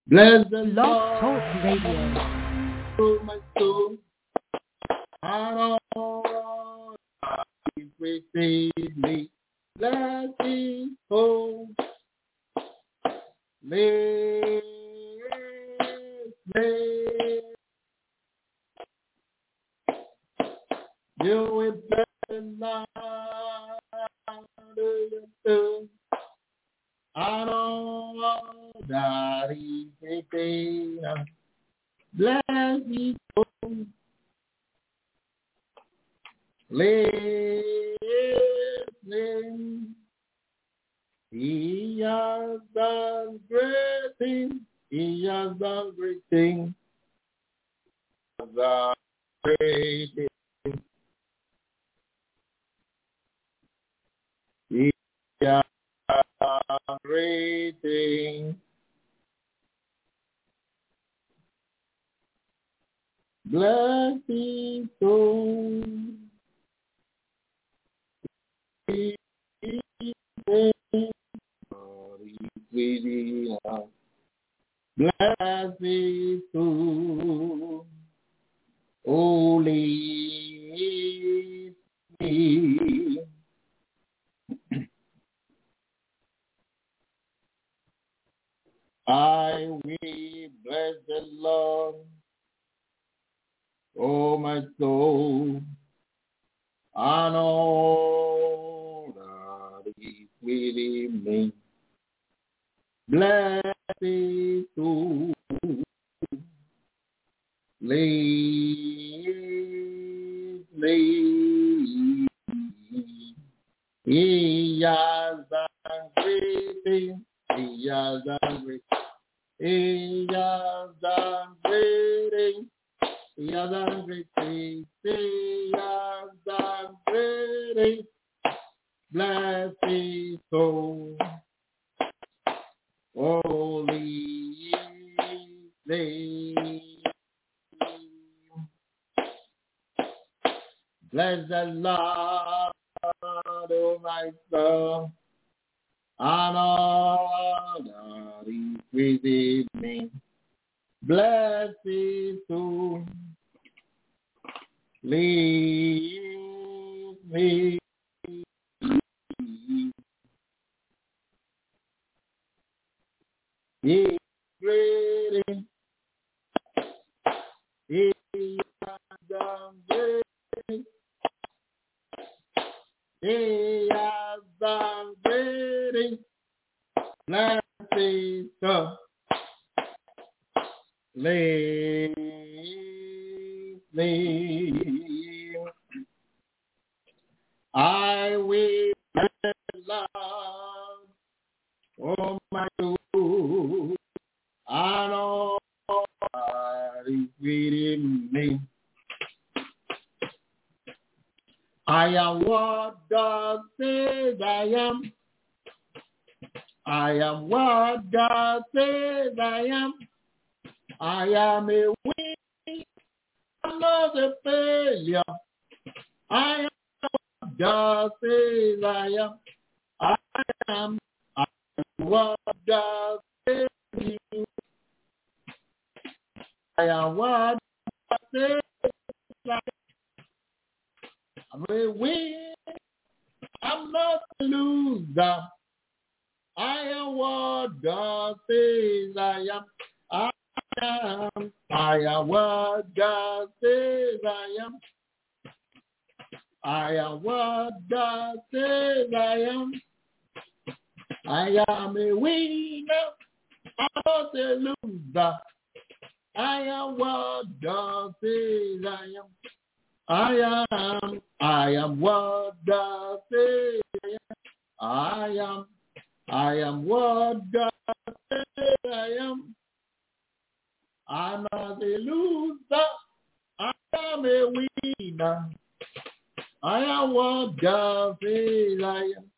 Bless the Blog Talk Radio. Lord, my soul, and all that is within me. Bless His holy name. You will bless the Lord, and all that is within us. Bless His holy name. He has done great things. He has done great things. He has done great things. He has done great things. Bless His soul. His name. Within us. Bless His soul. Holy name. I will bless the Lord, oh my soul, and all that is within me. Bless His soul. He has done great things. He has done great things. He has done great things. He has done great things. He has done great things. Bless His soul. Holy name. Bless the Lord, oh my soul, and all that is within me. Bless His soul. Lead me. He is great. He has done great. He has done great. Bless His soul. Lead me. I will bless the Lord, oh my soul, and all that is within me. I am what God says I am. I am what God says I am. I am a winner, I'm not a failure. I am what God says I am. I am what God says you. I am what God says I am. I'm a winner, I'm not a loser. I am what God says I am. I am what God says I am. I am what God says I am. I am a winner, I'm not a loser. I am what God says I am. I am what God says I am. I am what God says I am. I'm not a loser, I am a winner. I am what God says I am.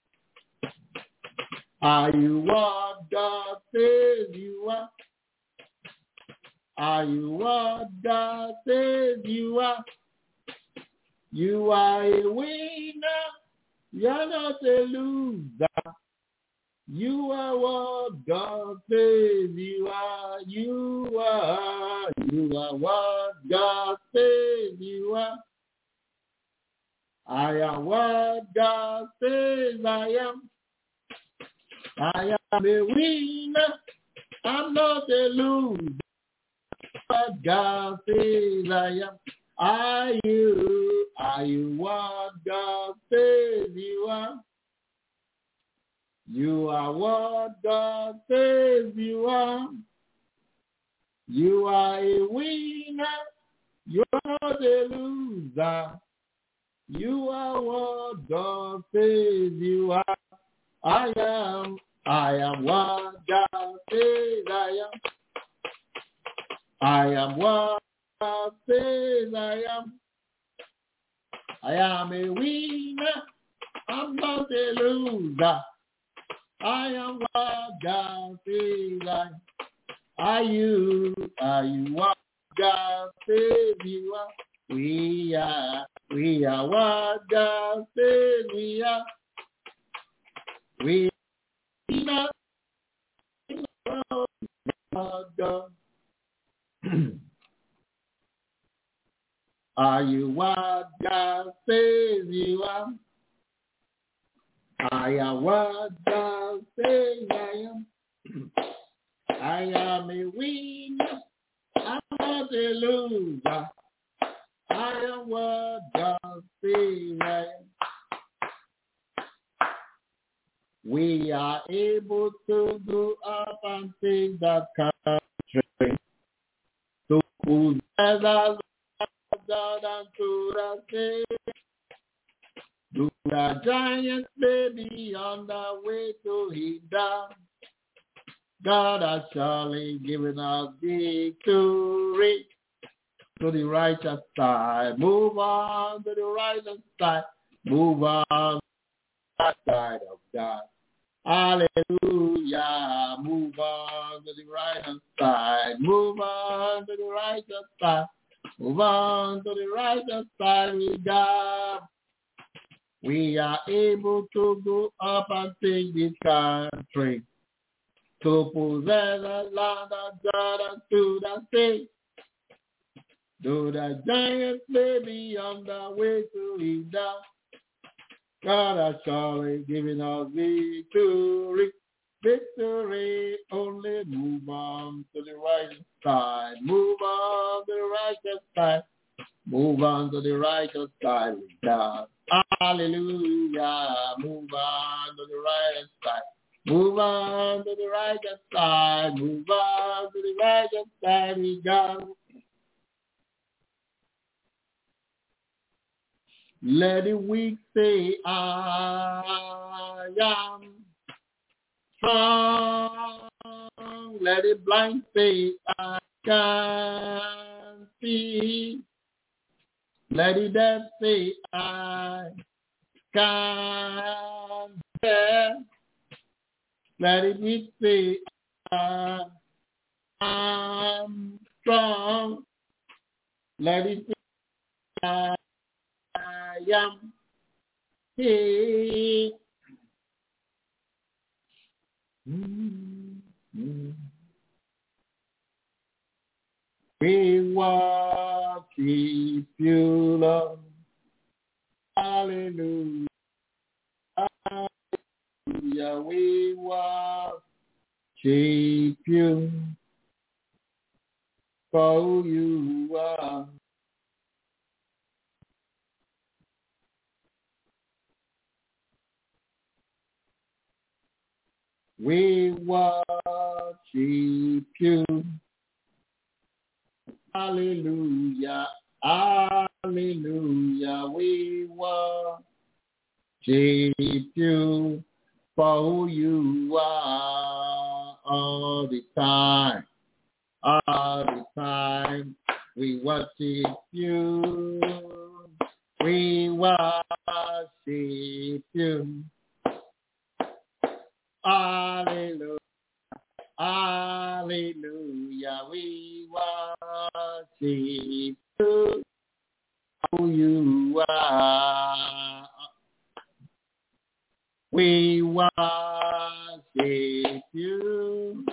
Are you what God says you are? Are you what God says you are? You are a winner, you're not a loser. You are what God says you are. You are what God says you are. I am what God says I am. I am a winner. I'm not a loser. What God says I am. Are you what God says you are? You are what God says you are. You are a winner. You're not a loser. You are what God says you are. I am what God says I am. I am what God says I am. I am a winner. I'm not a loser. I am what God says I am. Are you what God says you are? We are what God says we are. We are not God. Are you what God says you are? I am what God says I am. I am a winner. I'm not a loser. I am what God says I am. We are able to go up and take that country, to possess us God and to the sea. Do the giants may be on the way to hit down. God has surely given us victory. To the righteous side, move on to the righteous side, move on to the side of God. Hallelujah, move on to the righteous side, move on to the righteous side, move on to the righteous side with God. We are able to go up and take this country, to possess the land of God and to the sea. Though the giants may be on the way to hit down, God has surely given us victory. Victory, only move on to the right side. Move on to the righteous side. Move on to the righteous side with God. Hallelujah. Move on to the right side. Move on to the righteous side. Move on to the righteous side with God. Let the weak say, I am strong. Let the blind say, I can see. Let the deaf say, I can bear. Let the weak say, I am strong. Let it say, I am he. We worship you, Lord. Hallelujah. Hallelujah. We worship you for who you are. We worship you. Hallelujah. Hallelujah. We worship you for who you are all the time. All the time. We worship you. We worship you. Hallelujah. Hallelujah. We worship you. Who you are. We worship you.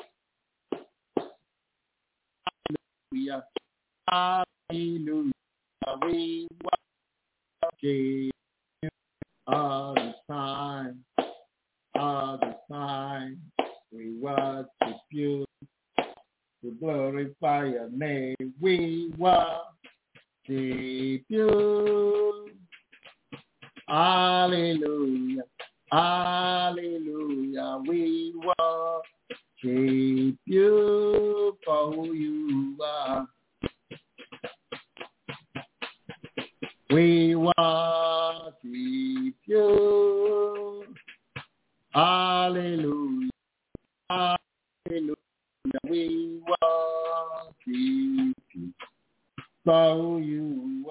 Hallelujah. Hallelujah. We worship you all the time. All the time. We worship you. To glorify your name. We worship you. Hallelujah. Hallelujah. We worship you for who you are. We worship you. Hallelujah. Hallelujah. We worship you for who you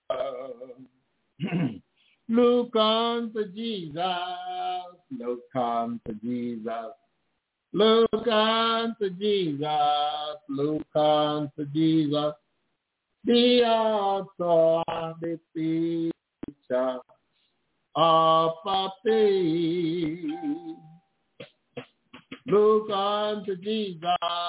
are. Look unto Jesus. Look unto Jesus. Look unto Jesus. Look unto Jesus. The author and the finisher of our faith. Look unto Jesus.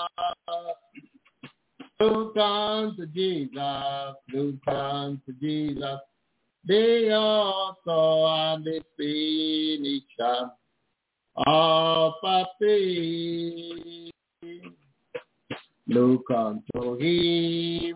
Look unto Jesus. Look unto Jesus. The author and the finisher of our faith. Look unto him.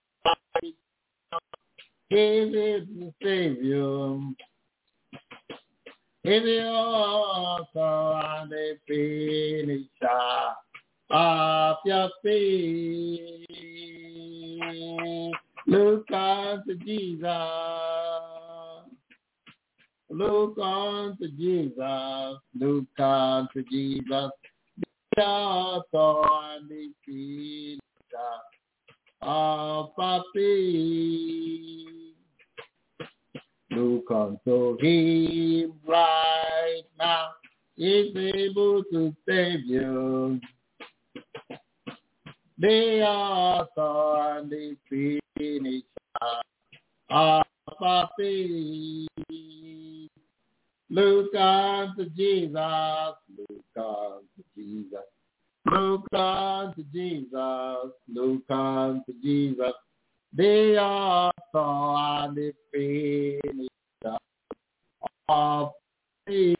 He is the Savior. He is the author and the finisher of your faith. Look unto Jesus. Look unto Jesus. Look unto Jesus. The author and the finisher of our faith. Look unto him right now. He's able to save you. The author and the finisher of our faith. Look unto Jesus. Look unto Jesus. Look unto Jesus. Look unto Jesus. The author and the finisher of faith.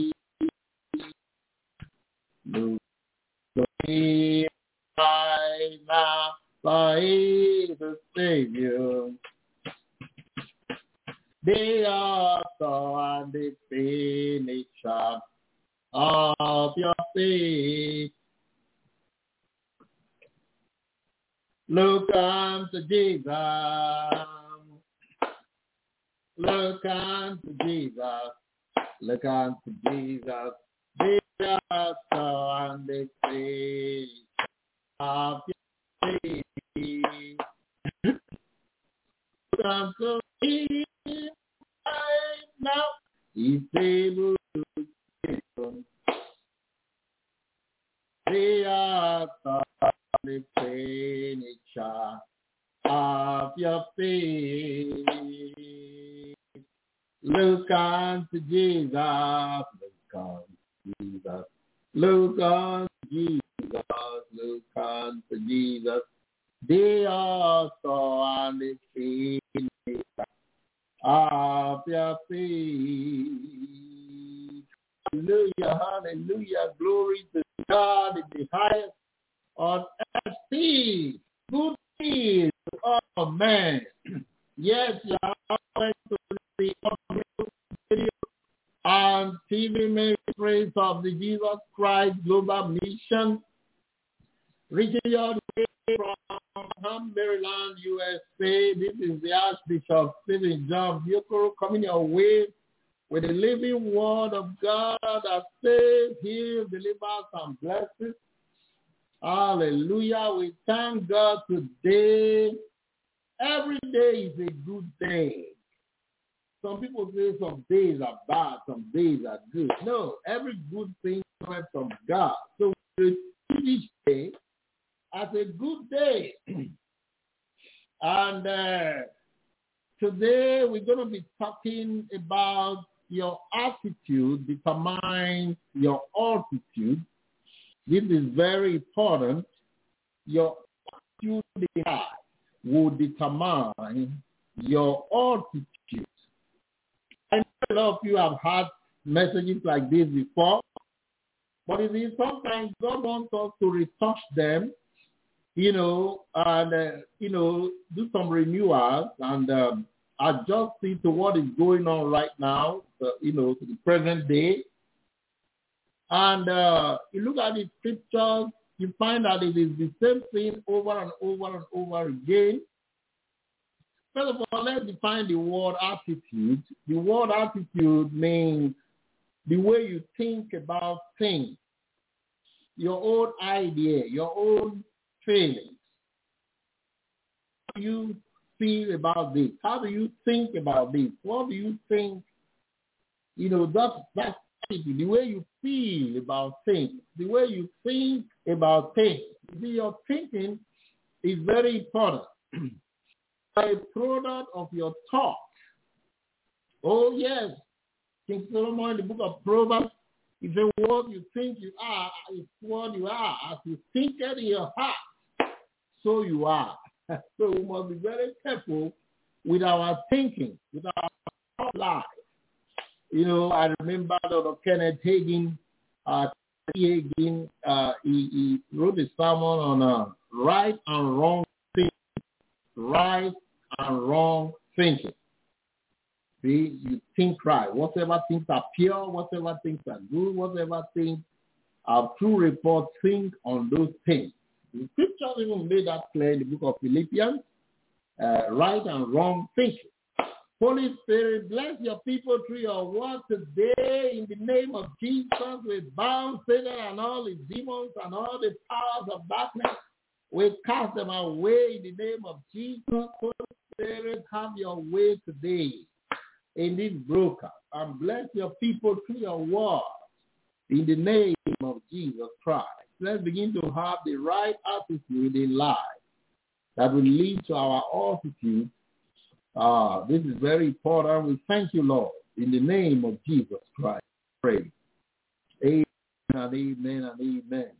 Look to him right now, for he is the Savior. The author and the finisher of your faith. Look unto Jesus. Look unto Jesus. Look unto Jesus. The author and the finisher of your faith. Look unto him right now. He's able to save you. The author and the finisher of your faith. Look unto Jesus. Look unto Jesus. Look unto Jesus. Look unto Jesus. The author and the finisher of your faith. Hallelujah, hallelujah. Glory to God in the highest on earth. Peace, good peace to all men. Yes, you are going to the video and TV ministries of the Jesus Christ Global Mission, reaching your way from Maryland, USA. This is the Archbishop Stephen John Buchanan coming your way with the living word of God that saves, heals, delivers, and blesses. Hallelujah. We thank God today. Every day is a good day. Some people say some days are bad, some days are good. No, every good thing comes from God. So we treat each day as a good day. And today we're going to be talking about your attitude determines your altitude. This is very important. Your attitude will determine your altitude. I know a lot of you have had messages like this before, but it is sometimes God wants us to retouch them, and, do some renewals and adjust it to what is going on right now, to the present day. And you look at the scriptures, you find that it is the same thing over and over and over again. First of all, let's define the word attitude. The word attitude means the way you think about things, your own idea, your own feelings. How do you feel about this? How do you think about this? What do you think? That's the way you feel about things, the way you think about things. Your thinking is very important. A product of your thought. Oh, yes. King Solomon in the book of Proverbs, he said, what you think you are is what you are. As you think it in your heart, so you are. So we must be very careful with our thinking, with our life. I remember Dr. Kenneth Hagin. He wrote a sermon on right and wrong thinking. Right and wrong thinking. See, you think right. Whatever things are pure, whatever things are good, whatever things are true report, think on those things. The scriptures even made that clear in the book of Philippians. Right and wrong thinking. Holy Spirit, bless your people through your word today in the name of Jesus. We bound Satan and all his demons and all the powers of darkness. We cast them away in the name of Jesus. Holy Spirit, have your way today in this broadcast. And bless your people through your word in the name of Jesus Christ. Let's begin to have the right attitude in life that will lead to our altitude. This is very important. We thank you, Lord, in the name of Jesus Christ. Pray. Amen and amen and amen.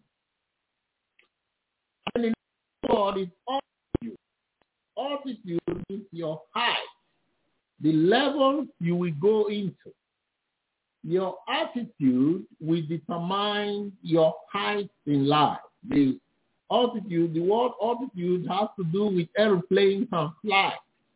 And the Lord is altitude. Altitude is your height, the level you will go into. Your attitude will determine your height in life. The word altitude has to do with airplanes and flight.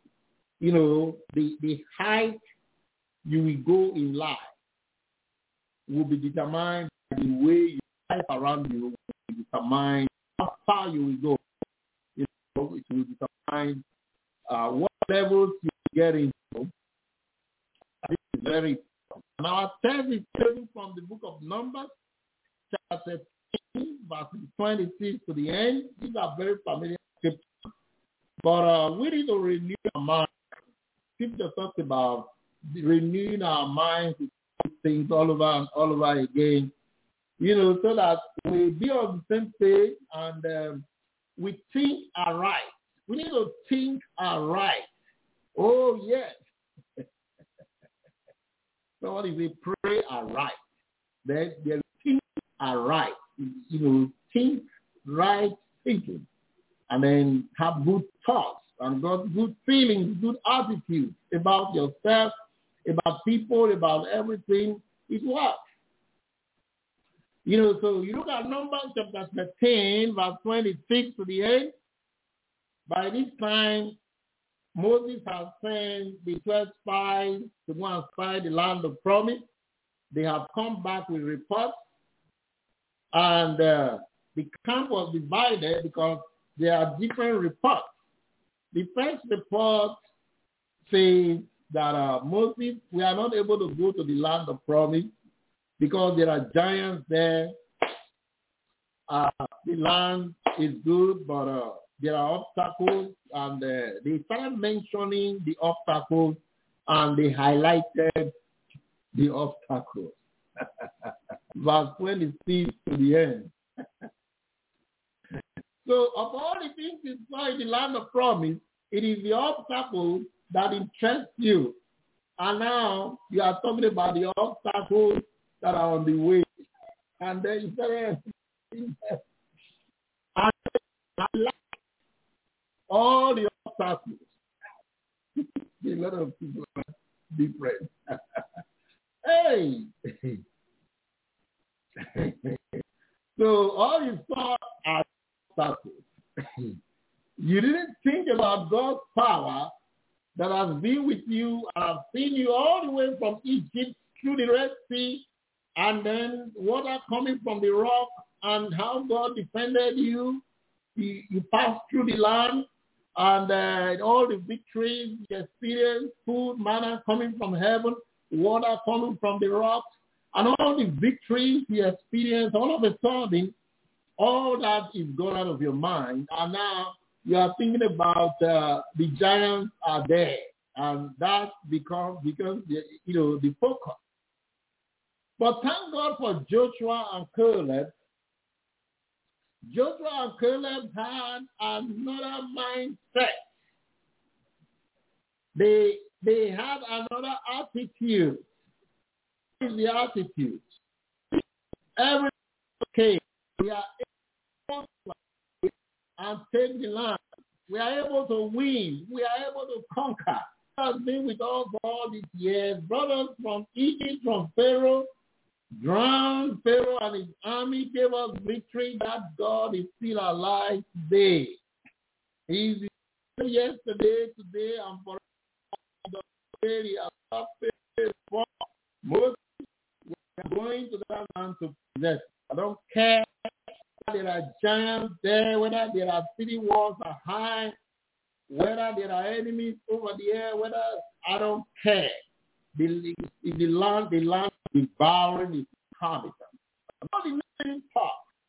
The height you will go in life will be determined by the way life around you will determine how far you will go. It will determine what levels you get into. This is very important. And our text is taken from the book of Numbers, chapter 10, verses 26 to the end. These are very familiar scriptures. But we need to renew our mind. Scripture talks about renewing our minds with things all over and all over again, so that we be on the same page and we think aright. We need to think aright. Oh, yes. So if we pray aright, then they think aright. Think right thinking, and then have good thoughts and got good feelings, good attitude about yourself, about people, about everything. It works. So you look at Numbers chapter 13, verse 26 to the end. By this time, Moses has sent the 12 spies to go and spy the land of promise. They have come back with reports. And the camp was divided because there are different reports. The first report says that Moses, we are not able to go to the land of promise because there are giants there. The land is good, but there are obstacles, and they started mentioning the obstacles, and they highlighted the obstacles. Verse 26 to the end. So of all the things you saw in the land of promise, it is the obstacles that interest you. And now you are talking about the obstacles that are on the way. And then you said, all the obstacles. A lot of people are different. Hey! So all you saw are obstacles. You didn't think about God's power that has been with you and has seen you all the way from Egypt through the Red Sea, and then water coming from the rock, and how God defended you. You passed through the land, and all the victories you experienced, food, manna coming from heaven, water coming from the rocks, and all the victories you experienced, all of a sudden, all that is gone out of your mind, and now you are thinking about the giants are there, and that becomes the focus. But thank God for Joshua and Caleb. Joshua and Caleb had another mindset. They had another attitude. What is the attitude? Every okay, we are able to and take the land. We are able to win. We are able to conquer. God has been with us for all these years. Brothers from Egypt, from Pharaoh, drowned Pharaoh and his army, gave us victory. That God is still alive today. He's yesterday, today, and forever. Moses, we are going to that land to possess. I don't care whether there are giants there, whether there are city walls are high, whether there are enemies over there, whether I don't care. The land devouring its inhabitants. Not the main part.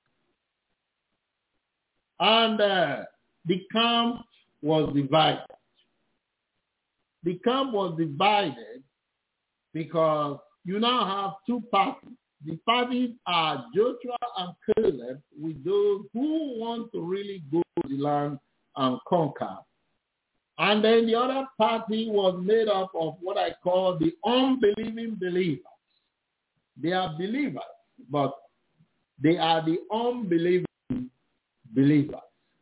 And the camp was divided. The camp was divided because you now have two parties. The parties are Joshua and Caleb, with those who want to really go to the land and conquer. And then the other party was made up of what I call the unbelieving believers. They are believers, but they are the unbelieving believers.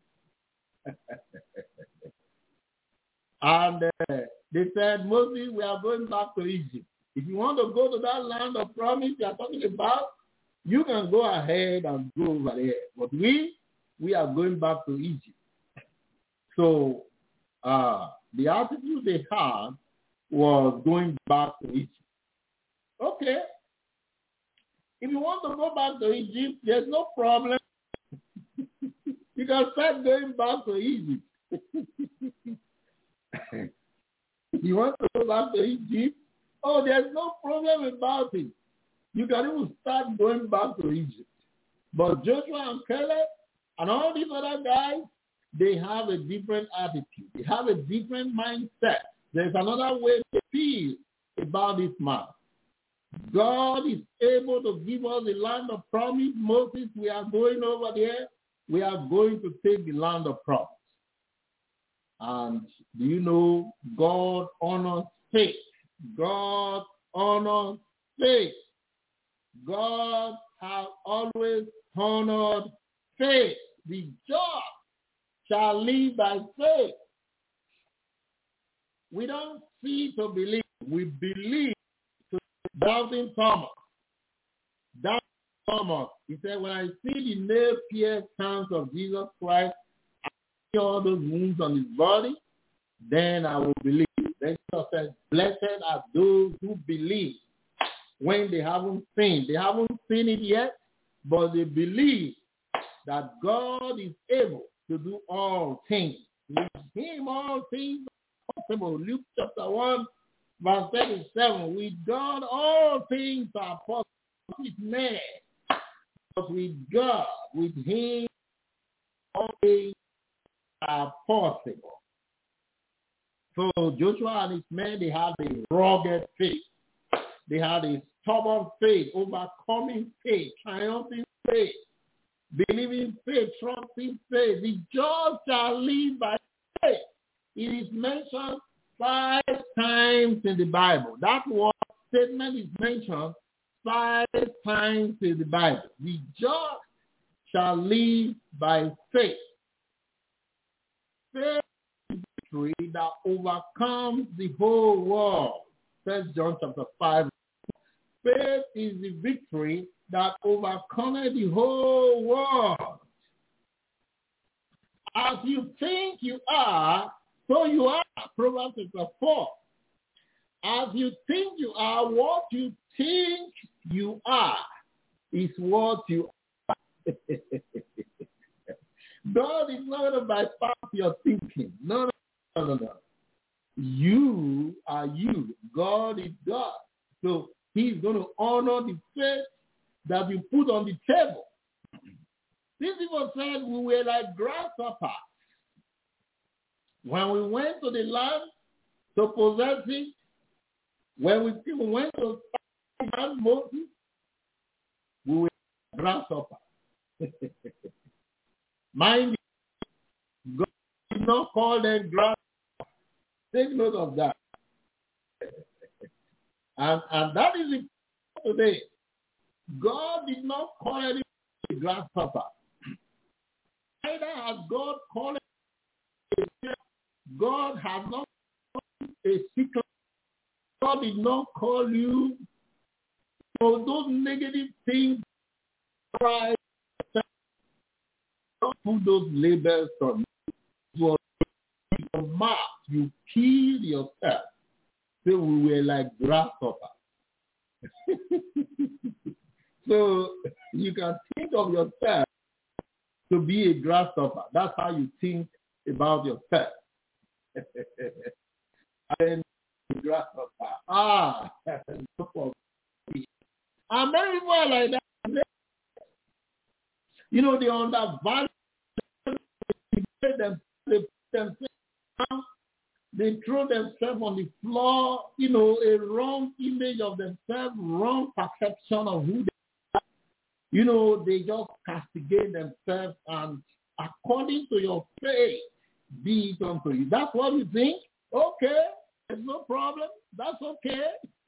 And they said, Moses, we are going back to Egypt. If you want to go to that land of promise you are talking about, you can go ahead and go over there. But we are going back to Egypt. So the attitude they had was going back to Egypt. Okay. If you want to go back to Egypt, there's no problem. You can start going back to Egypt. You want to go back to Egypt? Oh, there's no problem about it. You can even start going back to Egypt. But Joshua and Caleb and all these other guys, they have a different attitude. They have a different mindset. There's another way to feel about this man. God is able to give us the land of promise. Moses, we are going over there. We are going to take the land of promise. And do you know God honors faith? God honors faith. God has always honored faith. The just shall live by faith. We don't see to believe. We believe to doubting Thomas. Doubting Thomas. He said, when I see the nail-pierced hands of Jesus Christ, I see all those wounds on his body, then I will believe. Then Jesus said, blessed are those who believe when they haven't seen. They haven't seen it yet, but they believe that God is able to do all things. With him all things are possible. Luke chapter 1, verse 37. With God all things are possible. With man, but with God, with him all things are possible. So Joshua and his men, they had a rugged faith. They had a stubborn faith, overcoming faith, triumphing faith, believing faith, trusting faith. The just shall live by faith. It is mentioned 5 times in the Bible. That word statement is mentioned 5 times in the Bible. The just shall live by faith. Faith is the victory that overcomes the whole world. 1 John chapter 5. Faith is the victory that overcomes the whole world. As you think you are, so you are. Proverbs chapter 4. As you think you are, what you think you are is what you are. God is not going to bypass your thinking. No. You are you. God is God. So he's going to honor the faith that you put on the table. These people said we were like grasshoppers. When we went to the land to possess it, when we went to find Moses, we were grasshoppers. Mind you, God did not call them grasshoppers. Take note of that. And that is it today. God did not call anyone a grasshopper. Neither has God called it. God has not called a secret. God did not call you for those negative things. Don't put those labels on you. Your mouth, you kill yourself. So we were like grasshoppers. So you can think of yourself to be a grasshopper. That's how you think about yourself. And grasshopper. And many people are like that. You know, they undervalue themselves. They throw themselves on the floor, you know, a wrong image of themselves, wrong perception of who they are. You know, they just castigate themselves, and according to your faith, be it unto you. That's what you think? Okay, there's no problem. That's okay.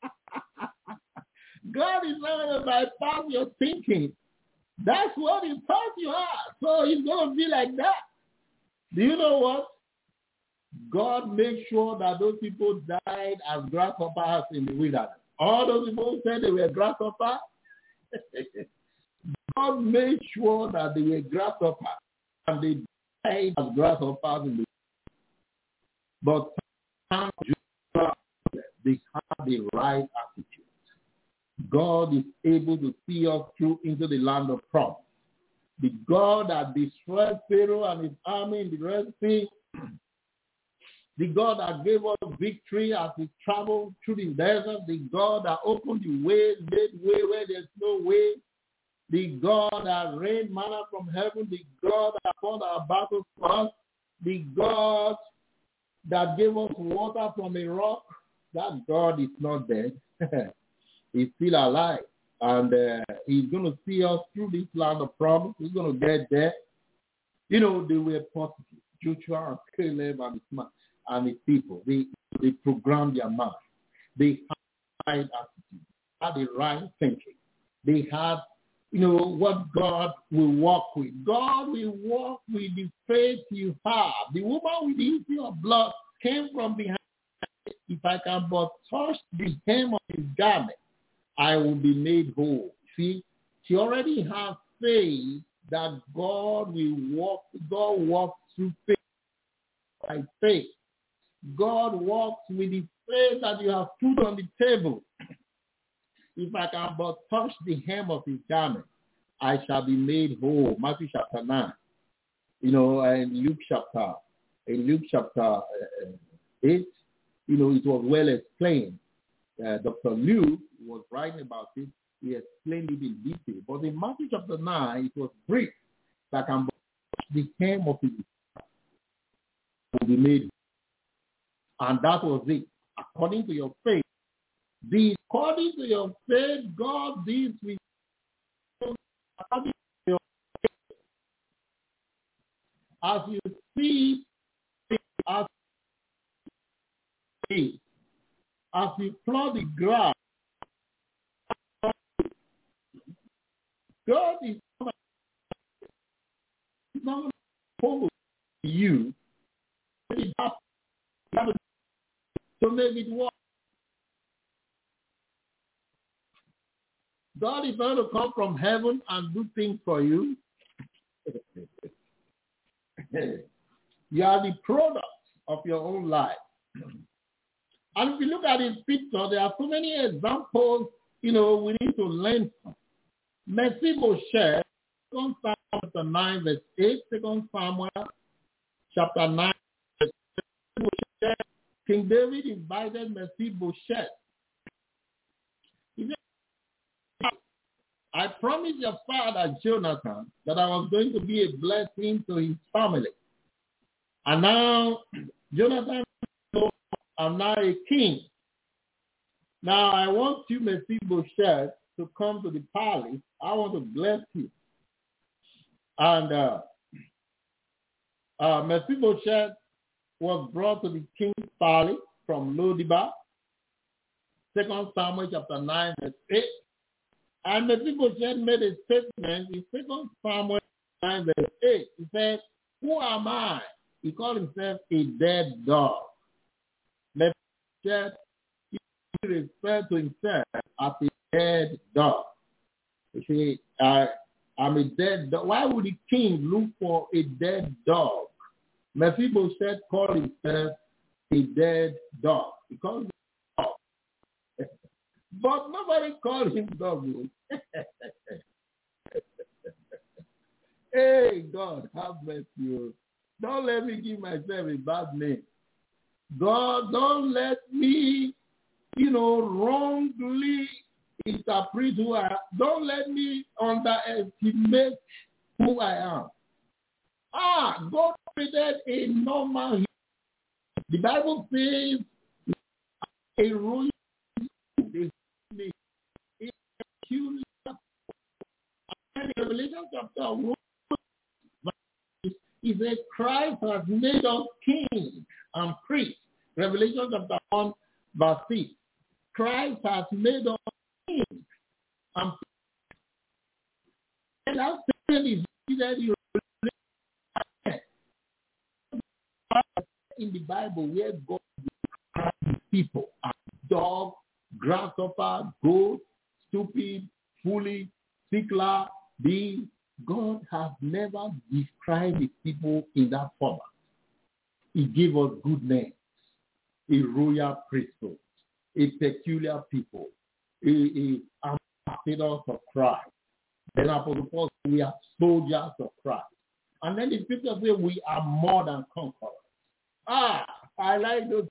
God is not going to bypass your thinking. That's what he thought you are. So it's going to be like that. Do you know what? God made sure that those people died as grasshoppers in the wilderness. All those people who said they were grasshoppers, God made sure that they were grasshoppers, and they died as grasshoppers in the wilderness. But they had the right attitude. God is able to see us through into the land of promise. The God that destroyed Pharaoh and his army in the Red Sea, the God that gave us victory as we traveled through the desert, the God that opened the way, made way where there's no way, the God that rained manna from heaven, the God that fought our battles for us, the God that gave us water from a rock, that God is not dead. He's still alive. And he's going to see us through this land of promise. He's going to get there. You know, they were positive. Joshua and Caleb and his people. They programmed their mind. They had the right attitude, had the right thinking. They had, you know, what God will walk with. God will walk with the faith you have. The woman with the issue of blood came from behind. If I can but touch the hem of his garment, I will be made whole. See, she already has faith that God will walk. God walks through faith by faith. God walks with the faith that you have put on the table. If I can but touch the hem of his garment, I shall be made whole. Matthew chapter 9. You know, and Luke chapter 8, you know, it was well explained. Dr. Luke was writing about it. He explained it in detail. But in Matthew chapter 9, it was brief. That can touch the hem of his garment will be made. And that was it. According to your faith. According to your faith, God deals with you. According to your faith. As you see, as you see, as we plow the ground, God is not going to you to make it work. God is going to come from heaven and do things for you. You are the product of your own life. And if you look at this picture, there are so many examples, we need to learn from. Mephibosheth, 2 Samuel chapter 9, verse 8, 2 Samuel chapter 9, verse 8. King David invited Mephibosheth. He said, I promised your father Jonathan that I was going to be a blessing to his family. And now Jonathan, I'm now a king. Now I want you, Mephibosheth, to come to the palace. I want to bless you. And Mephibosheth was brought to the king's palace from Lo-debar, 2 Samuel chapter 9, verse 8. And Mephibosheth made a statement in 2 Samuel 9, verse 8. He said, who am I? He called himself a dead dog. Mephibosheth referred to himself as a dead dog. You see, I'm a dead dog. Why would the king look for a dead dog? Mephibosheth called himself a dead dog. He called him dog. But nobody called him dog. Hey, God, have mercy. Don't let me give myself a bad name. God, don't let me, wrongly interpret who I am. Don't let me underestimate who I am. God created a normal human. The Bible says a royal is peculiar. And in Revelation chapter 1, he said Christ has made us kings and priests. Revelation chapter 1, verse 6. Christ has made us kings and priests. And that saying is that you in the Bible where God describes people as dog, grasshopper, goat, stupid, foolish, sickler, bee. God has never described his people in that format. He gave us good names, a royal priesthood, a peculiar people, a ambassadors of Christ. Then Apostle Paul said we are soldiers of Christ. And then the scripture says we are more than conquerors. I like those.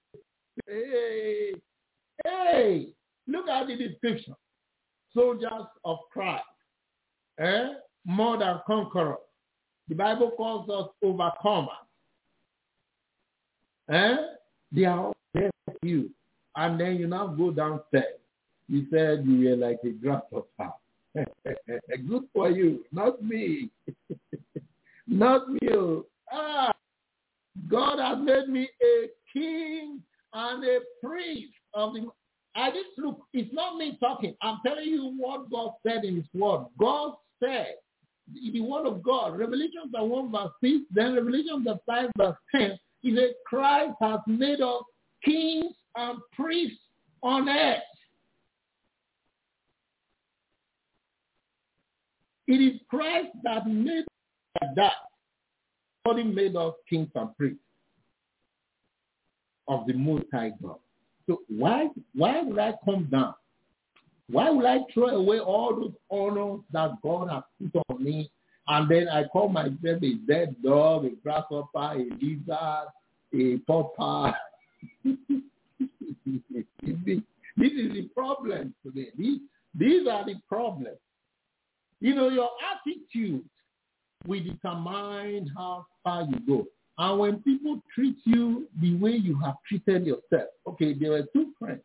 Hey, look at the description. Soldiers of Christ. More than conquerors. The Bible calls us overcomers. They are all there for you. And then you now go downstairs. You said you were like a grasshopper. Good for you. Not me. Not you. God has made me a king and a priest of the... Look, it's not me talking. I'm telling you what God said in his word. God said, the word of God, Revelation 1 verse 6, then Revelation 5 verse 10, he said, Christ has made us kings and priests on earth. It is Christ that made that. God made us kings and priests of the Most High God. So why would I come down? Why would I throw away all those honors that God has put on me, and then I call myself a dead dog, a grasshopper, a lizard, a pauper? This is the problem today. These are the problems. Your attitude will determine how far you go. And when people treat you the way you have treated yourself, okay, there were two friends.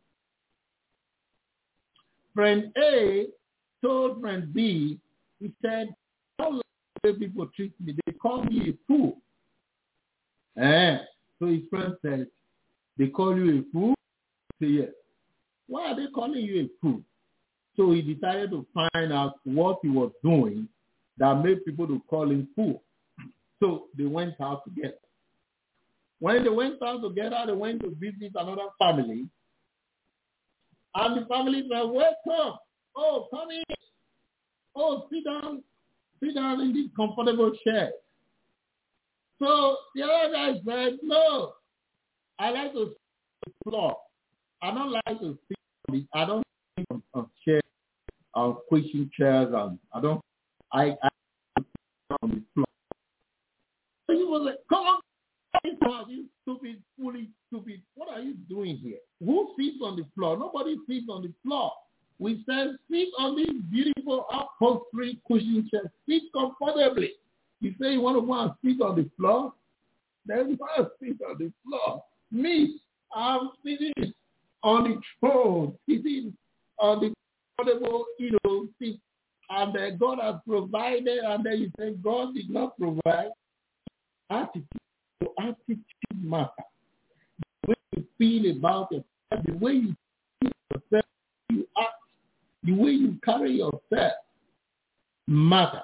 Friend A told friend B, he said, don't like the way people treat me. They call me a fool. So his friend said, they call you a fool? Say yes. Why are they calling you a fool? So he decided to find out what he was doing that made people to call him fool. So they went out together. When they went out together, they went to visit another family. And the family said, welcome. Oh, come in. Oh, sit down in this comfortable chair. So the other guy said, no, I like to sit on the floor. I don't like to sit on the, I don't sit on chairs, on cushion chairs, and I sit on the floor. So he was like, come on, you stupid, fully stupid. What are you doing here? Who sits on the floor? Nobody sits on the floor. We said, sit on this beautiful upholstery cushion chair. Sit comfortably. You say you want to go and sit on the floor? Then you want to sit on the floor. Me, I'm sitting on the throne, sitting on the comfortable, seat. And God has provided, and then you say God did not provide. Attitude matters. The way you feel about yourself, the way you feel yourself, you act, the way you carry yourself matters.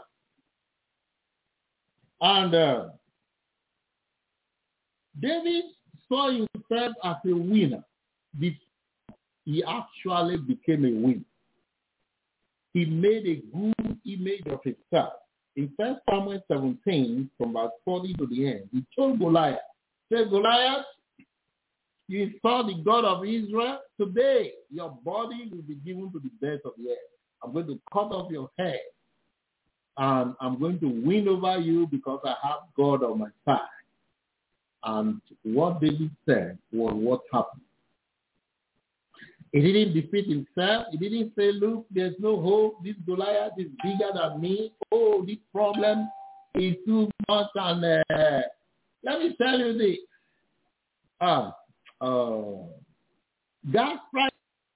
And David saw himself as a winner before he actually became a winner. He made a good image of himself. In 1 Samuel 17, from verse 40 to the end, he told Goliath, say, Goliath, you saw the God of Israel. Today, your body will be given to the birds of the air. I'm going to cut off your head. And I'm going to win over you because I have God on my side. And what David said was what happened. He didn't defeat himself. He didn't say, look, there's no hope. This Goliath is bigger than me. Oh, this problem is too much. And let me tell you this. Gas price.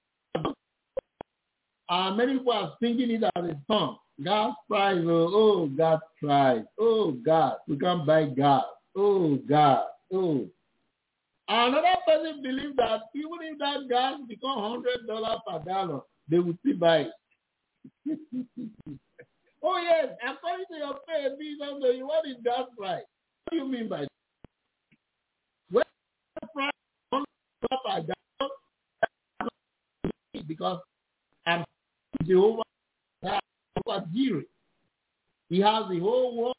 Many people are thinking it as a song. Gas price. Oh, gas price. Oh, gas. We can't buy gas. Oh, gas. Oh. Another person believes that even if that gas becomes $100 per gallon, they will still buy it. Oh yes, according to your faith, what is gas price? What do you mean by that? When gas price $100 per gallon, because I'm Jehovah Jireh. He has the whole world.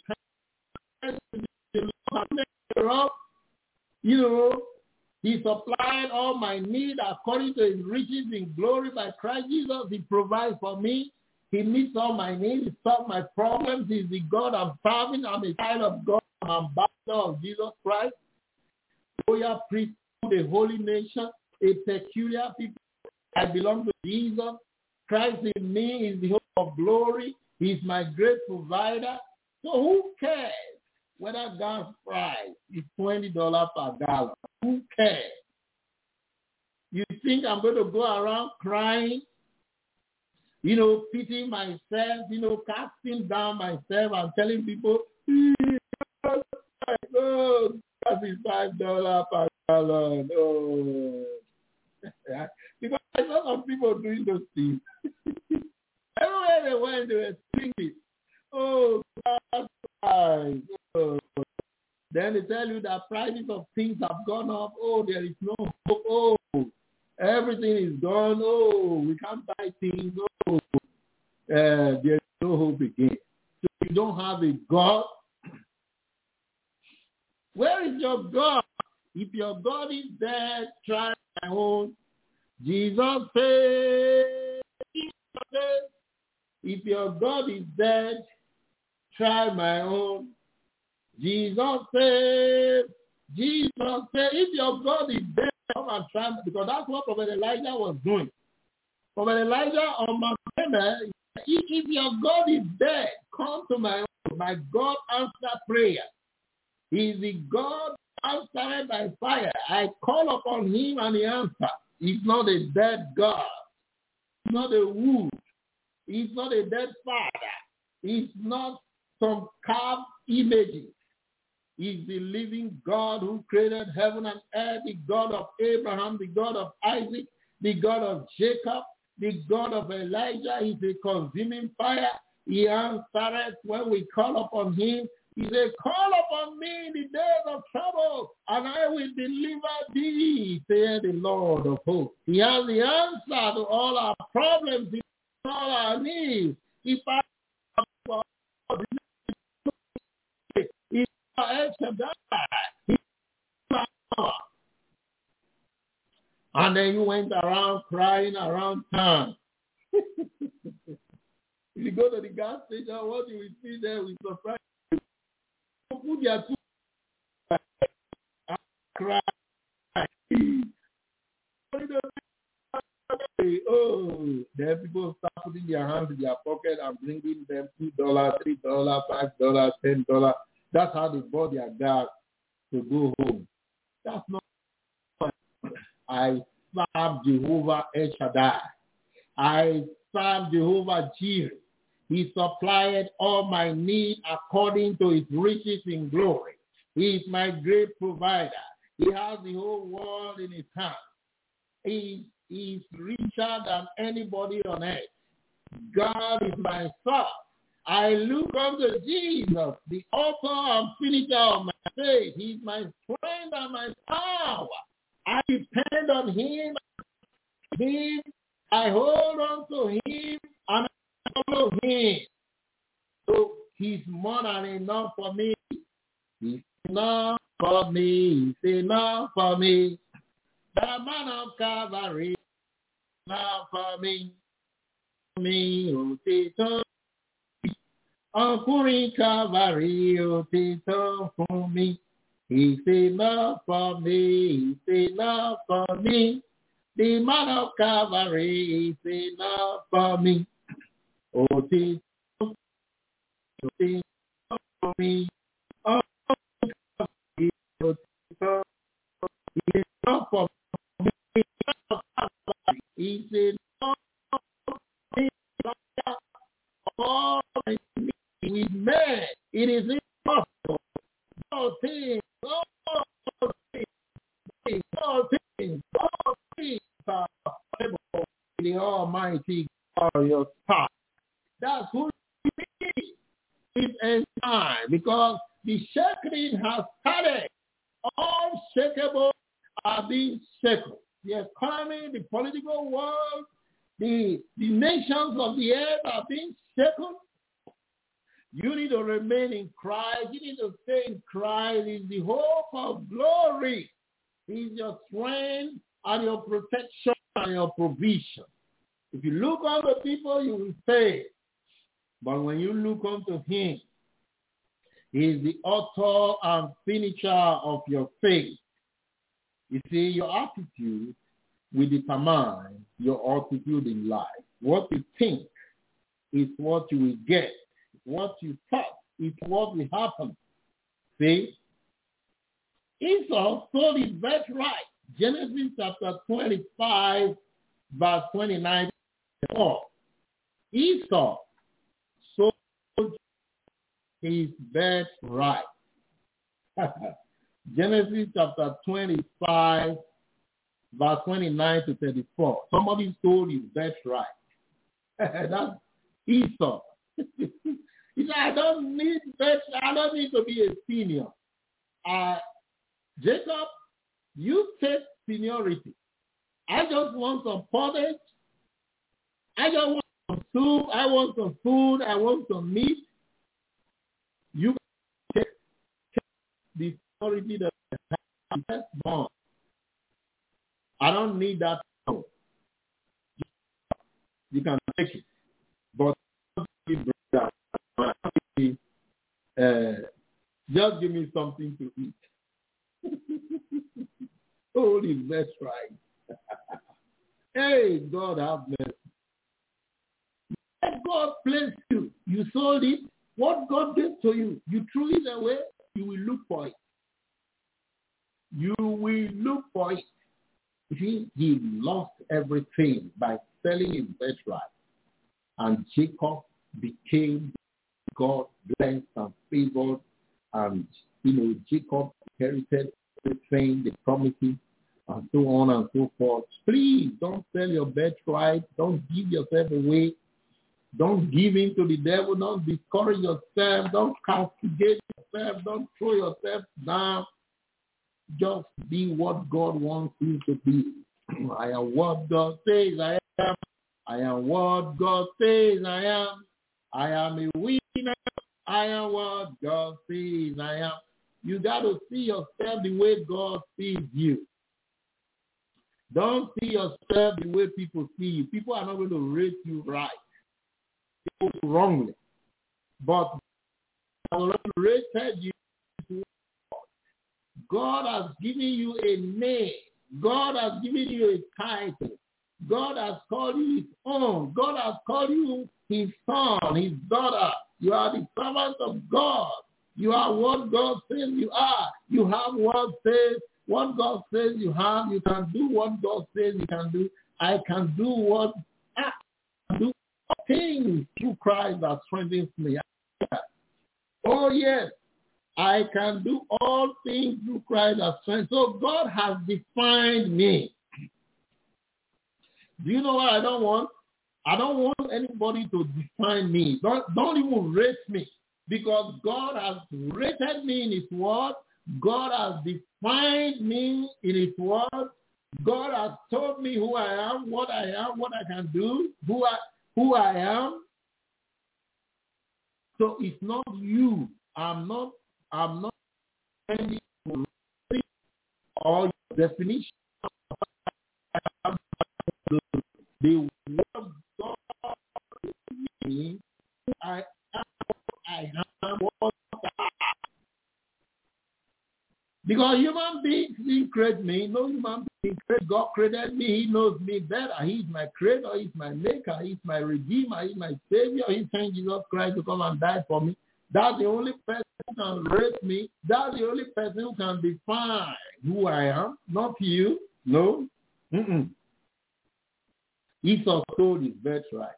He supplied all my need according to his riches in glory by Christ Jesus. He provides for me. He meets all my needs. He solves my problems. He's the God I'm serving. I'm a child of God. I'm an ambassador of Jesus Christ. Royal priesthood, a holy nation, a peculiar people. I belong to Jesus. Christ in me is the hope of glory. He's my great provider. So who cares whether gas price is $20 per gallon? Who cares? You think I'm going to go around crying, pitying myself, casting down myself and telling people, oh, gas is $5 per gallon. Oh. Because I saw some people doing those things. Everywhere they went, they were singing, oh, gas price. Oh. Then they tell you that prices of things have gone up. Oh, there is no hope. Oh, everything is gone. Oh, we can't buy things. Oh, there is no hope again. So you don't have a God. Where is your God? If your God is dead, try my own. Jesus said, if your God is dead, try my own. Jesus said, if your God is dead, come and try me. Because that's what Prophet Elijah was doing. Prophet Elijah on Mount Carmel, if your God is dead, come to my own. My God answer prayer. He is the God answered by fire. I call upon him and he answers. He's not a dead God. He's not a wood. He's not a dead father. He's not some carved images. is the living God who created heaven and earth, the God of Abraham, the God of Isaac, the God of Jacob, the God of Elijah. He's a consuming fire. He answered when we call upon him. He said, call upon me in the days of trouble, and I will deliver thee, saith the Lord of hosts. He has the answer to all our problems, all our needs. If I and then you went around crying around town. If you go to the gas station, what you will see there with surprise. Put their two cry. Oh, then people start putting their hands in their pocket and bringing them $2, $3, $5, $10. That's how they bought their gas to go home. That's not. I serve Jehovah El Shaddai. I serve Jehovah Jireh. He supplied all my need according to his riches in glory. He is my great provider. He has the whole world in his hands. He is richer than anybody on earth. God is my source. I look unto Jesus, the author and finisher of my faith. He is my strength and my power. I depend on him. I hold on to him and I follow him. So he's more than enough for me. He's enough for me. He's enough for me. The man of Calvary, enough for me. Me, oh, Tito. Uncle Calvary, oh, Tito, for me. He's enough for me. He's enough for me. The man of Calvary is enough for me. Oh, Tito, for me. Oh, Tito, he's enough for me. He's enough for me. All I need with men, it is impossible. All things are possible in the Almighty glorious power. That's who he is. It's end time because the shaking has started. All shakable are being shaken. The economy, the political world, the nations of the earth are being shaken. You need to remain in Christ. You need to stay in Christ. He's the hope of glory. He's your strength and your protection and your provision. If you look on the people, you will fail. But when you look unto him, he is the author and finisher of your faith. You see, your attitude will determine your altitude in life. What you think is what you will get. What you thought is what will happen. See? Esau sold his birthright. Genesis chapter 25, verse 29. Esau sold his birthright. Genesis chapter 25, verse 29 to 34. Somebody sold his birthright. That's Esau. He said, I don't need to be a senior. Jacob, you take seniority. I just want some porridge. I just want some soup. I want some food. I want some meat. You take the authority that that's born. I don't need that. You can take it. But just give me something to eat. Hold his best right. Hey, God have mercy. Let God bless you. You sold it. What God gave to you, you threw it away. You will look for it. You will look for it. He lost everything by selling his birthright. And Jacob became God blessed and favored and Jacob inherited everything, the promises, and so on and so forth. Please don't sell your birthright. Don't give yourself away. Don't give in to the devil. Don't discourage yourself. Don't castigate yourself. Don't throw yourself down. Just be what God wants you to be. I am what God says I am. I am what God says I am. I am a winner. I am what God says I am. You got to see yourself the way God sees you. Don't see yourself the way people see you. People are not going to rate you right. People wrongly. But God rated you. God has given you a name. God has given you a title. God has called you his own. God has called you his son, his daughter. You are the servant of God. You are what God says you are. You have what God says you have. You can do what God says you can do. I can do what I can do. Things through Christ that strengthens me. Oh yes, I can do all things through Christ that strengthens. So God has defined me. Do you know what I don't want? I don't want anybody to define me. Don't even rate me. Because God has rated me in his word. God has defined me in his word. God has told me who I am, what I can do, who I am. So it's not you. I'm not any or definition of the word of God. I am what I am. Because human beings didn't create me. No human being created. God created me. He knows me better. He's my creator. He's my maker. He's my redeemer. He's my savior. He sent Jesus Christ to come and die for me. That's the only person who can rate me. That's the only person who can define who I am. Not you. No. Esau sold his birthright.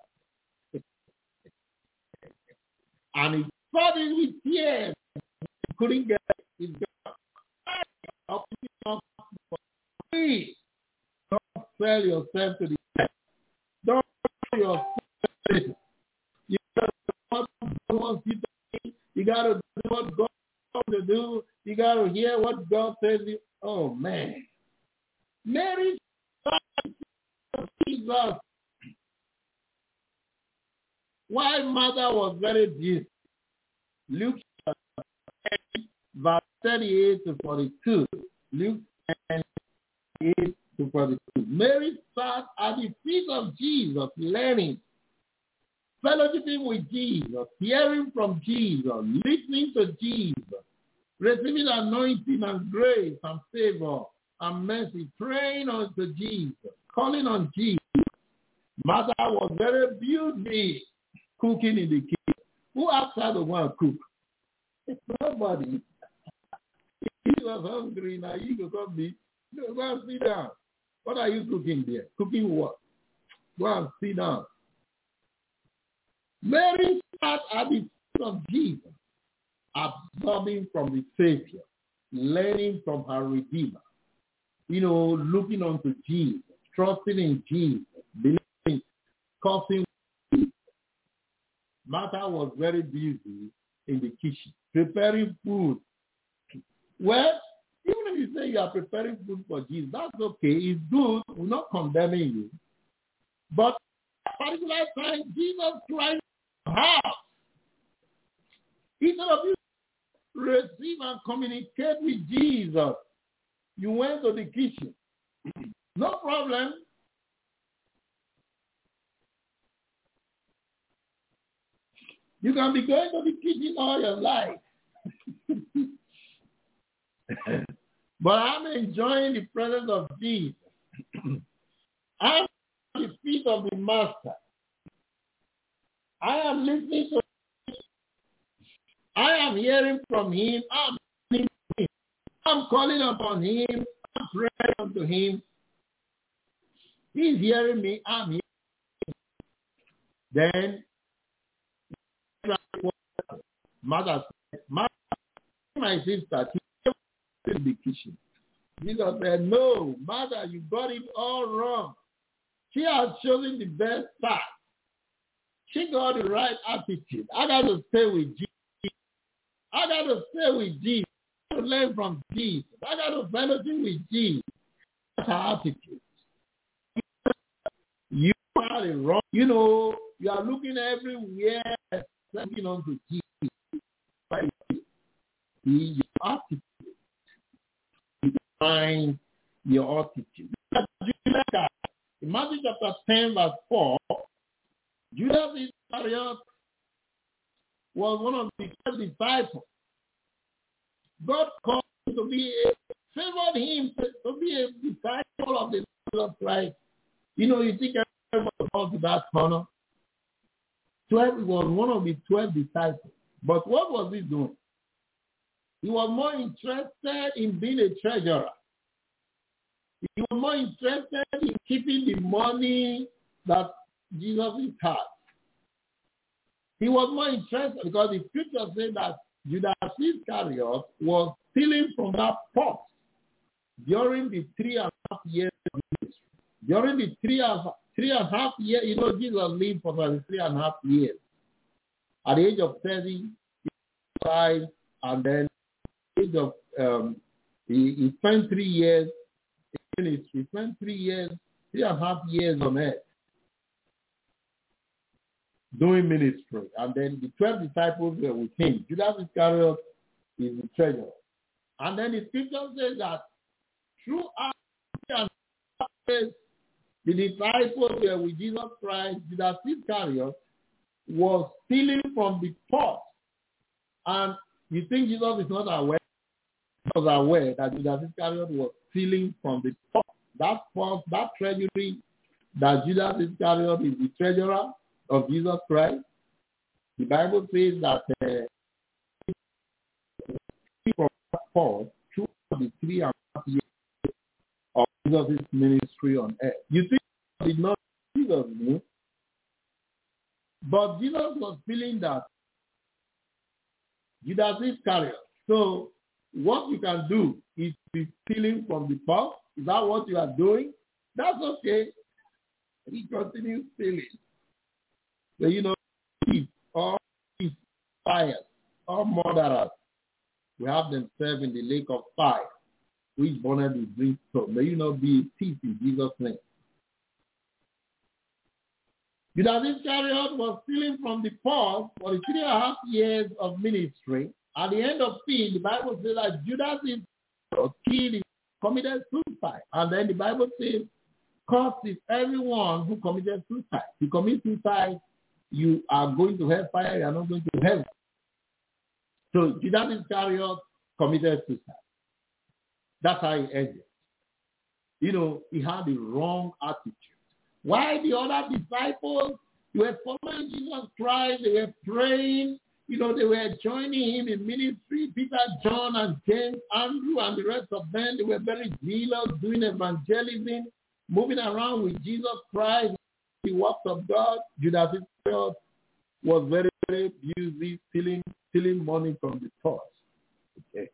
And he fought it with tears. He couldn't get his birthright. Please, don't sell yourself to the devil. Don't sell yourself to the You got to do what God wants you to do. You got to do what God wants you to do. You got to hear what God says. Oh, man. Mary Jesus. While mother was very busy. Luke verse 38 to 42. Luke 38 to 42. Mary sat at the feet of Jesus, learning, fellowshipping with Jesus, hearing from Jesus, listening to Jesus, receiving anointing and grace and favor and mercy, praying unto Jesus, calling on Jesus. Mother was very busy cooking in the kitchen. Who asked her to go and cook? Nobody. If you was hungry now, you could come be. Go and sit down. What are you cooking there? Cooking what? Go and sit down. Mary sat at the feet of Jesus, absorbing from the Savior, learning from her Redeemer, looking unto Jesus, trusting in Jesus, believing, coughing. Martha was very busy in the kitchen, preparing food. Well, even if you say you are preparing food for Jesus, that's okay. It's good. We're not condemning you. But at a particular time, Jesus Christ house. Instead of you receive and communicate with Jesus, you went to the kitchen. No problem. You can be going to the kitchen all your life. But I'm enjoying the presence of Jesus. I'm at the feet of the Master. I am listening to him. I am hearing from him. I'm listening to him. I'm calling upon him. I'm praying unto him. He's hearing me. I'm hearing him. Then, Mother said, my sister, she came in the kitchen. Jesus said, no, mother, you got it all wrong. She has chosen the best path. She got the right attitude. I got to stay with Jesus. I got to stay with Jesus. I got to learn from Jesus. I got to fellowship with Jesus. That's her attitude. You are the wrong. You know, you are looking everywhere, looking onto Jesus. Your attitude. Find your attitude. In Matthew chapter 10, verse 4, Judas Iscariot was one of the 12 disciples. God called him to be favored him to be a disciple of the Lord of Christ. You know, you think everyone was to that honor. 12 was one of the 12 disciples. But what was he doing? He was more interested in being a treasurer. He was more interested in keeping the money that Jesus had. He was more interested because the scripture said that Judas Iscariot was stealing from that pot during the 3.5 years of ministry. During the 3.5 years, you know, Jesus lived for 3.5 years. At the age of 30, he died, and then age of he spent 3 years in ministry. He spent 3 years, 3.5 years on earth doing ministry. And then the 12 disciples were with him. Judas Iscariot is the treasurer. And then the scripture says that throughout the disciples were with Jesus Christ. Judas Iscariot was stealing from the pot. And you think Jesus is not aware? He was aware that Judas Iscariot was stealing from the pot. That pot, that treasury, that Judas Iscariot is the treasurer of Jesus Christ. The Bible says that from that pot through the 3.5 years of Jesus' ministry on earth. You think did not Jesus knew, but Jesus was feeling that Judas Iscariot. So what you can do is be stealing from the pot. Is that what you are doing? That's okay. He continues stealing. So, you know, all these fires, all murderers, we have them served in the lake of fire, which burned the brimstone. May you not be a thief in Jesus' name. Judas Iscariot was stealing from the pot for the 3.5 years of ministry. At the end of it, the Bible says that Judas Iscariot committed suicide. And then the Bible says, "Cursed is everyone who committed suicide." If you commit suicide, you are going to hellfire, you are not going to heaven. So Judas Iscariot committed suicide. That's how he ended. You know, he had the wrong attitude. Why the other disciples, they were following Jesus Christ, they were praying, you know, they were joining him in ministry. Peter, John, and James, Andrew, and the rest of them, they were very zealous, doing evangelism, moving around with Jesus Christ, the works of God. Judas Iscariot was very, very busy stealing money from the church.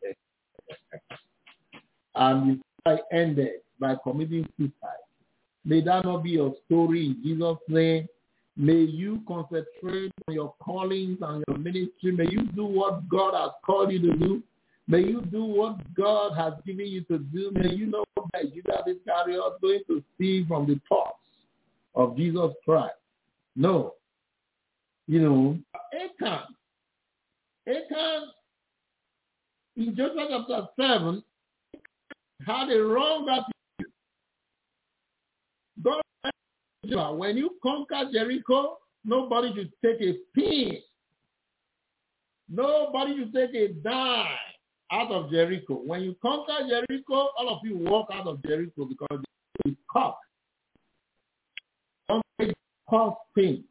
And the story ended by committing suicide. May that not be your story in Jesus' name. May you concentrate on your callings and your ministry. May you do what God has called you to do. May you do what God has given you to do. May you know that Judas Iscariot going to steal from the purse of Jesus Christ. No. You know, Achan, in Joshua chapter 7, had a wrong attitude. God said, when you conquer Jericho, nobody should take a pin. Nobody should take a dime out of Jericho. When you conquer Jericho, all of you walk out of Jericho because it's caught. Don't take cost thing.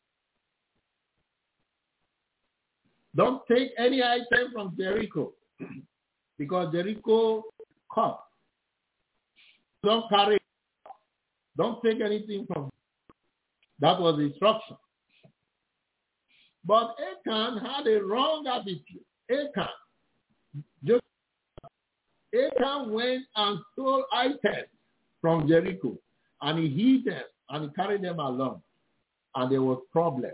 Don't take any item from Jericho because Jericho cost. Don't carry it. Don't take anything from it. That was the instruction. But Achan had a wrong attitude. Achan, Just Achan went and stole items from Jericho, and he hid them, and he carried them along, and there was problem.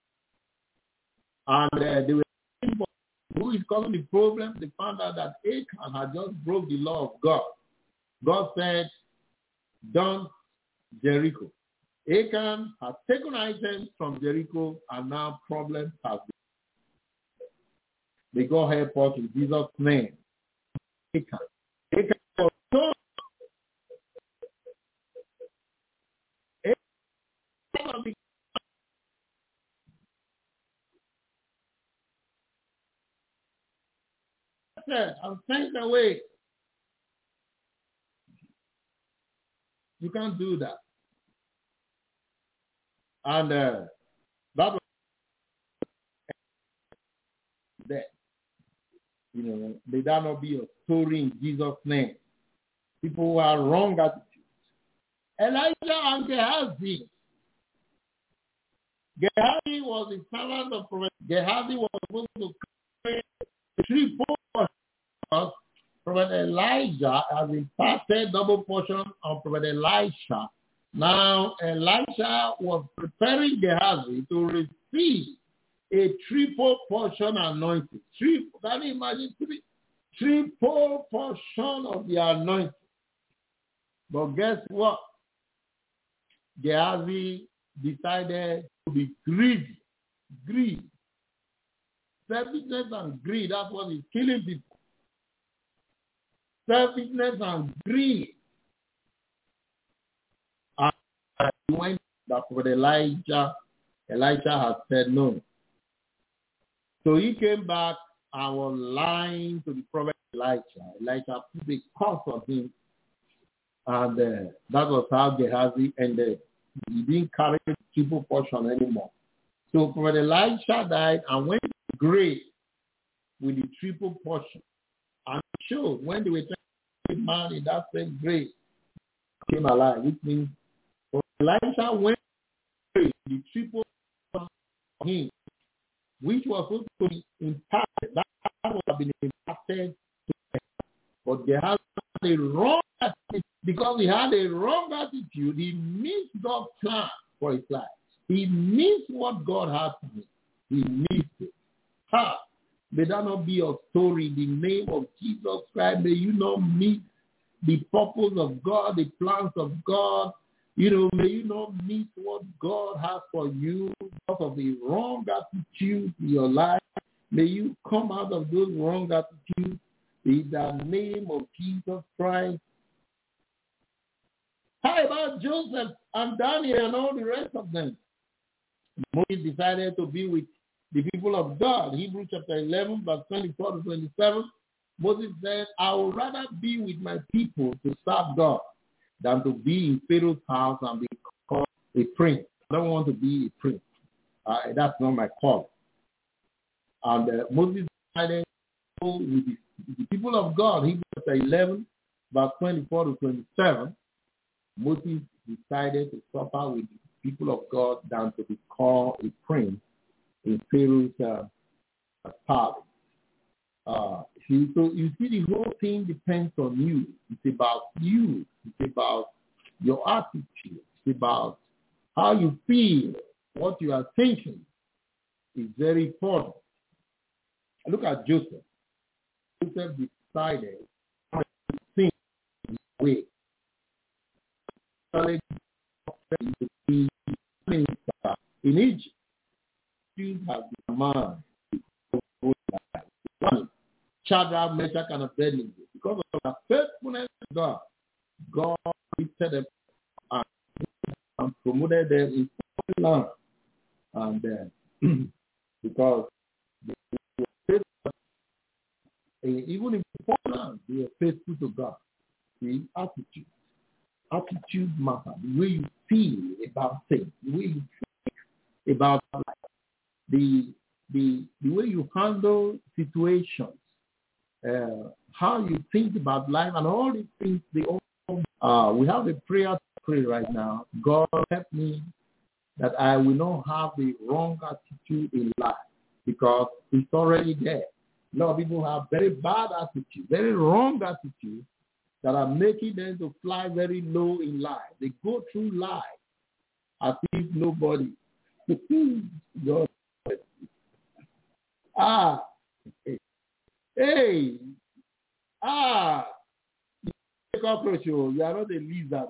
And they were looking for who is causing the problem. They found out that Achan had just broke the law of God. God said, "Don't Jericho." Achan has taken items from Jericho, and now problems have been. May God help us in Jesus' name. Achan was so and sent away. You can't do that. And that was that. May that not be a story in Jesus' name. People who are wrong attitudes. Elijah and Gehazi. Gehazi was the servant of Prophet. Gehazi was supposed to carry 3 portions. Prophet Elijah has imparted double portion on Prophet Elisha. Now Elisha was preparing Gehazi to receive a triple portion anointing. Can you imagine? Triple portion of the anointing. But guess what? Gehazi decided to be greedy. Greed. Selfishness and greed, that's what is killing people. Selfishness and greed. And when that for Elisha had said no. So he came back and was lying to the prophet Elisha. Elisha put a curse on him. And that was how Gehazi ended. He didn't carry the triple portion anymore. So Prophet Elisha died and went to the grave with the triple portion. And it showed when they were trying to get man in that same grave, came alive, which means Elisha went to the grave with the triple portion on him, which was supposed to be impacted. That would have been impacted to him. But Gehazi had a wrong attitude. Because he had a wrong attitude, he missed God's plan for his life. He missed what God had for him. He missed it. May that not be your story in the name of Jesus Christ. May you not miss the purpose of God, the plans of God. May you not miss what God has for you because of the wrong attitude in your life. May you come out of those wrong attitudes in the name of Jesus Christ. How about Joseph and Daniel and all the rest of them? Moses decided to be with the people of God. Hebrews chapter 11, verse 24 to 27. Moses said, I would rather be with my people to serve God than to be in Pharaoh's house and be called a prince. I don't want to be a prince. That's not my call. And Moses decided to go with the people of God. Hebrews chapter 11, verse 24 to 27. Moses decided to suffer with the people of God than to be called a prince in Pharaoh's palace. So you see, the whole thing depends on you. It's about you. It's about your attitude. It's about how you feel, what you are thinking. It's very important. Look at Joseph. Joseph decided to think his way. To be minister in Egypt. Jews have been man. Shadrach, Meshach, and Abednego. Because of the faithfulness of God, God lifted them and promoted them in foreign land. And because they were faithful, even in foreign land, they were faithful to God. The attitude. Attitude matters. The way you feel about things, the way you think about life, the way you handle situations, how you think about life, and all these things. We have a prayer to pray right now. God help me that I will not have the wrong attitude in life because it's already there. A lot of people have very bad attitude, very wrong attitude that are making them to fly very low in life. They go through life as if nobody. God. Hey, cockroach, you are not a lizard.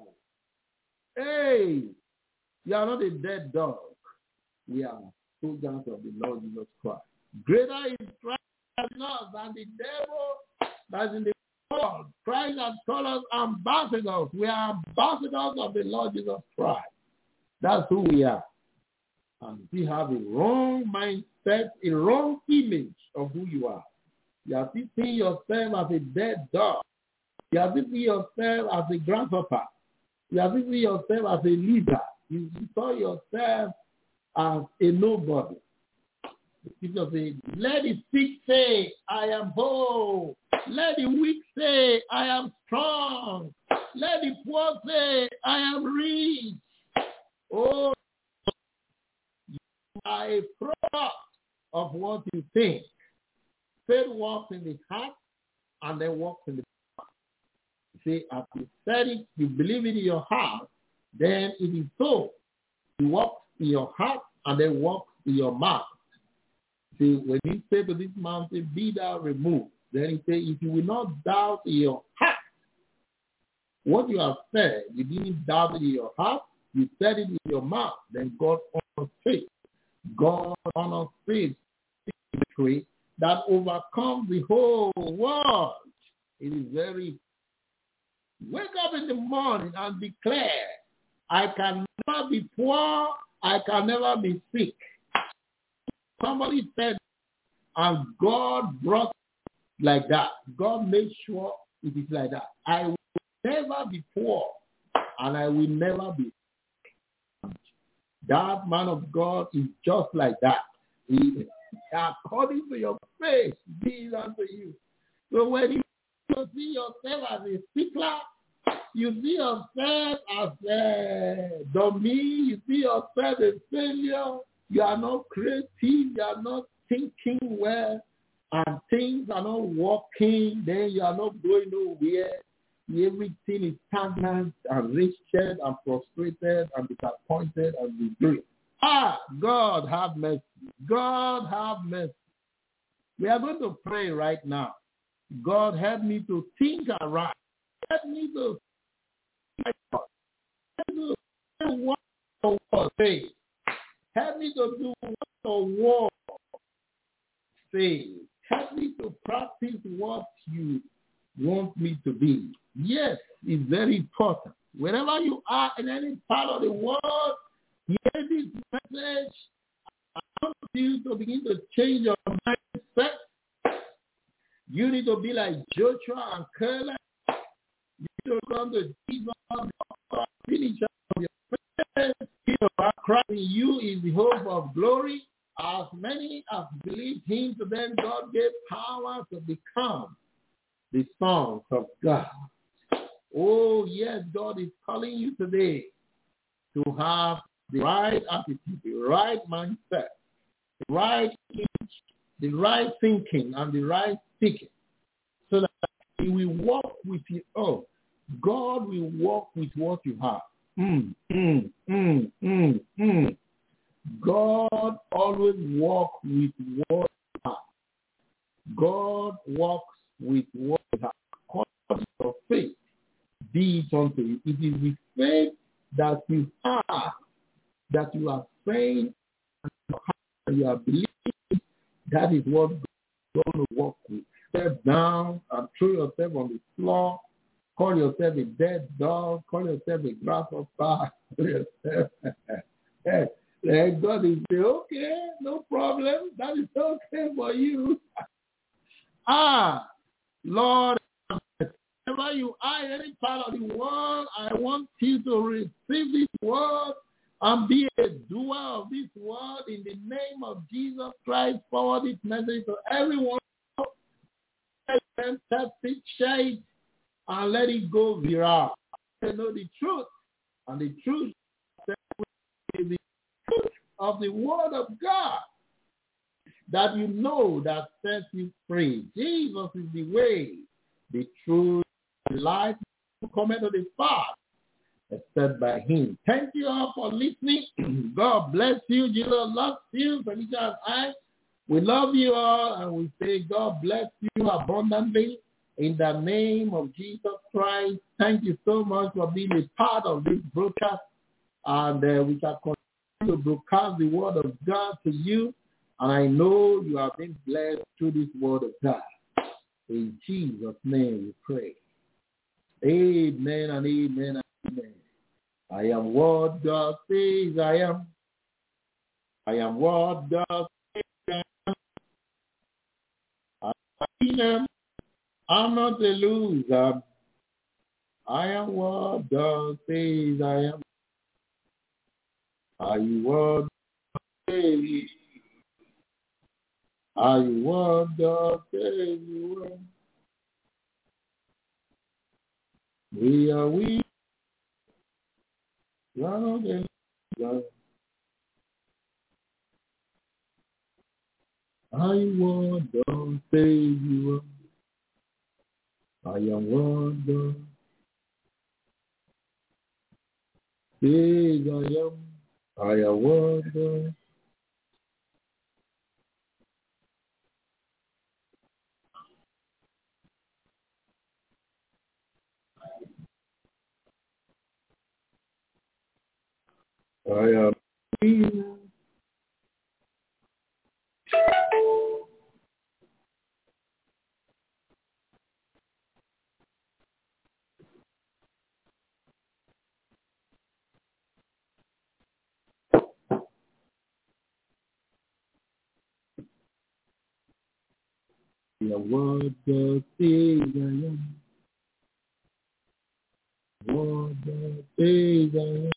Hey, you are not a dead dog. We are soldiers of the Lord Jesus Christ. Greater is Christ in us than the devil that's in the world. Christ has called us ambassadors. We are ambassadors of the Lord Jesus Christ. That's who we are. And we have a wrong mindset, a wrong image of who you are. You are seeing yourself as a dead dog. You are seeing yourself as a grasshopper. You are seeing yourself as a leader. You saw yourself as a nobody. Jesus said, let the sick say, I am whole. Let the weak say, I am strong. Let the poor say, I am rich. Oh, you are a product of what you think. Faith walks in the heart and then walks in the heart. You see, as you said it, you believe it in your heart, then it is so. You walk in your heart and then walk in your mouth. See, when you say to this mountain, be thou removed, then he says, if you will not doubt in your heart what you have said, you didn't doubt it in your heart, you said it in your mouth, then God honors faith. God honors faith victory that overcomes the whole world. It is very, wake up in the morning and declare, I can never be poor, I can never be sick. Somebody said, and God brought like that. God made sure it is like that. I will never be poor, and I will never be sick. That man of God is just like that. He, according to your faith, be it unto you. So when you see yourself as a stickler, you see yourself as a dummy, you see yourself a failure, you are not creative, you are not thinking well, and things are not working, then you are not going nowhere. Everything is stagnant and wretched and frustrated and disappointed and regret. God have mercy. God have mercy. We are going to pray right now. God, help me to think aright. Help me to what the say. Help me to do what the word say. Help me to practice what you want me to be. Yes, it's very important. Wherever you are in any part of the world, hear this message. I want you to begin to change your mindset. You need to be like Joshua and Caleb. You need to come to Jesus, finish up your faith. Christ in you is the hope of glory. As many as believe him, to them God gave power to become the sons of God. Oh, yes, God is calling you today to have the right attitude, the right mindset, the right image, the right thinking, and the right speaking, so that he will walk with you. Oh, God will walk with what you have. God always walks with what you have. God walks with what you have. According to your faith, be it unto you. It is the faith that you have, that you are saying, and you are believing, that is what God is going to walk with. Step down and throw yourself on the floor. Call yourself a dead dog. Call yourself a grasshopper. Call yourself. Let God is say, okay, no problem. That is okay for you. Lord, wherever you are in any part of the world, I want you to receive this word and be a doer of this word in the name of Jesus Christ. Forward this message to everyone. Test it, share it, and let it go viral. They know the truth, and the truth is the truth of the word of God. that you know that sets you free. Jesus is the way, the truth, the life. You come to the Father except by him. Thank you all for listening. God bless you. Jesus loves you. Felicia and I, we love you all, and we say God bless you abundantly in the name of Jesus Christ. Thank you so much for being a part of this broadcast, and we shall continue to broadcast the word of God to you, and I know you have been blessed through this word of God. In Jesus' name we pray. Amen and amen and amen. I am what God says I am. I am what God says I am. I'm not a loser. I am what God says I am. Are you what God says? Are you what God says you are? We are we. You are not a loser. Are you what God says you are? I am what God says I am. I am what God. I am he. I am what God says I am. What God says I am.